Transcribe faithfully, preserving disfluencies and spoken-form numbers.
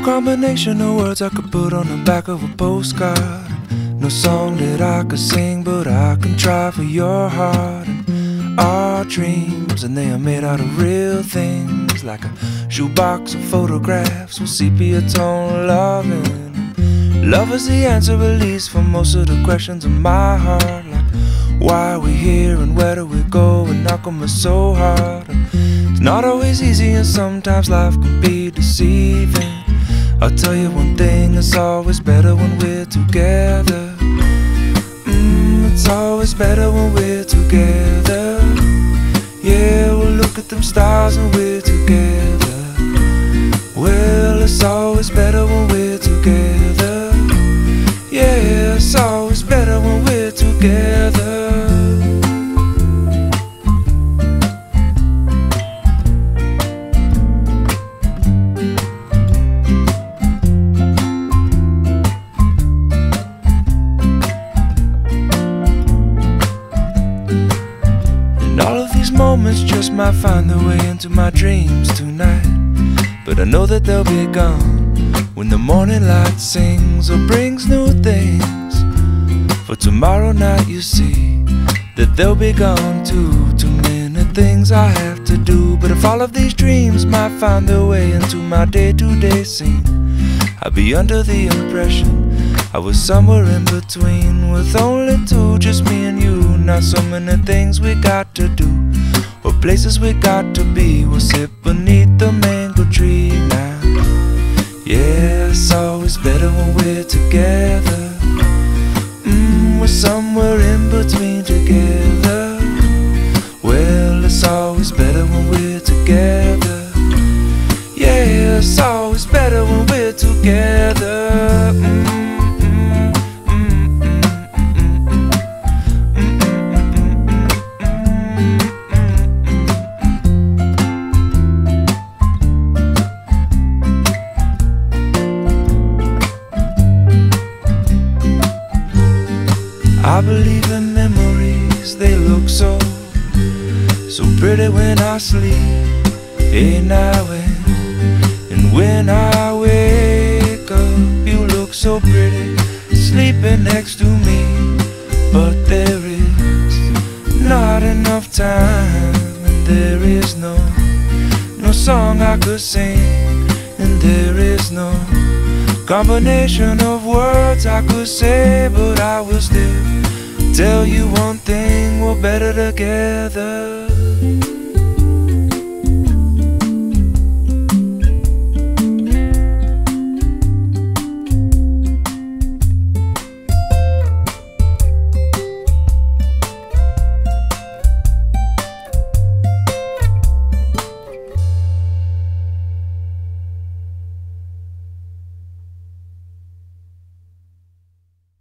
combination of words I could put on the back of a postcard. No song that I could sing, but I can try for your heart. And our dreams, and they are made out of real things, like a shoebox of photographs with sepia tone loving. Love is the answer, at least, for most of the questions in my heart, like why are we here and where do we go, and how come it's so hard. And it's not always easy, and sometimes life can be deceiving. I'll tell you one thing, it's always better when we're together. Mm, it's always better when we're together. Yeah, we'll look at them stars and we're together. Well, it's always better when we're together. Yeah, it's always better when we're together. Moments just might find their way into my dreams tonight, but I know that they'll be gone when the morning light sings or brings new things. For tomorrow night you see that they'll be gone too. Too many things I have to do, but if all of these dreams might find their way into my day-to-day scene, I'd be under the impression I was somewhere in between, with only two, just me and you. Not so many things we got to do, or places we got to be. We'll sit beneath the mango tree now. Yeah, it's always better when we're together. Mm, we're somewhere in between together. Well, it's always better when we're together. Yeah, it's always better when we're together. Mm. I believe in memories, they look so, so pretty when I sleep. Hey now and, and when I wake up, you look so pretty, sleeping next to me. But there is not enough time, and there is no, no song I could sing, and there is no combination of words I could say, but I will still tell you one thing, we're better together.